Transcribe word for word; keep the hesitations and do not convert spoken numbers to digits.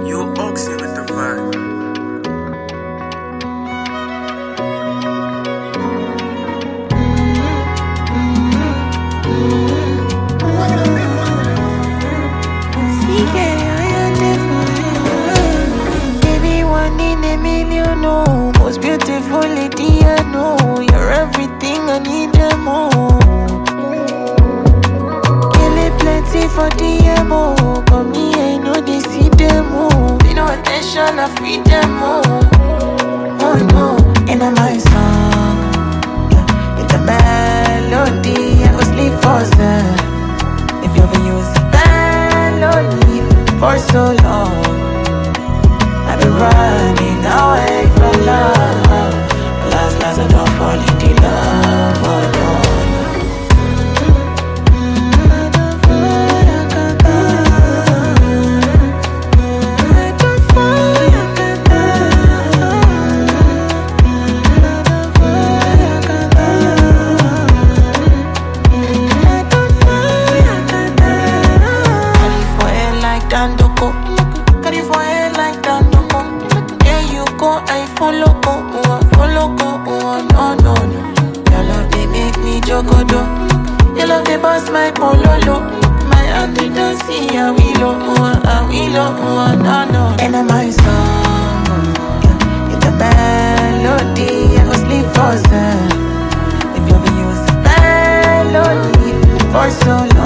You oxy with the vibe. Baby, one in a million, no. Most beautiful lady I know. You're everything I need and more. Kill it plenty for the M O. Come me, I know they see them all. Pay no attention, I free them all. Oh no, and I'm my song. Yeah, it's a melody, I go sleep for them. If you ever use a melody for so long, I've been running away from love. Last, last, I don't fall into love, oh no. Dandoko, carry for head like Dandoko. There you go, I follow go, oh, follow go, oh, no, no, no. Your love they make me jogodo. Your love they bust my pololo. My auntie don't see a willow, oh, a willow, oh, no, no. And I'm my song, yeah, it's a melody. I go sleep for them. If you ever use a melody for so long.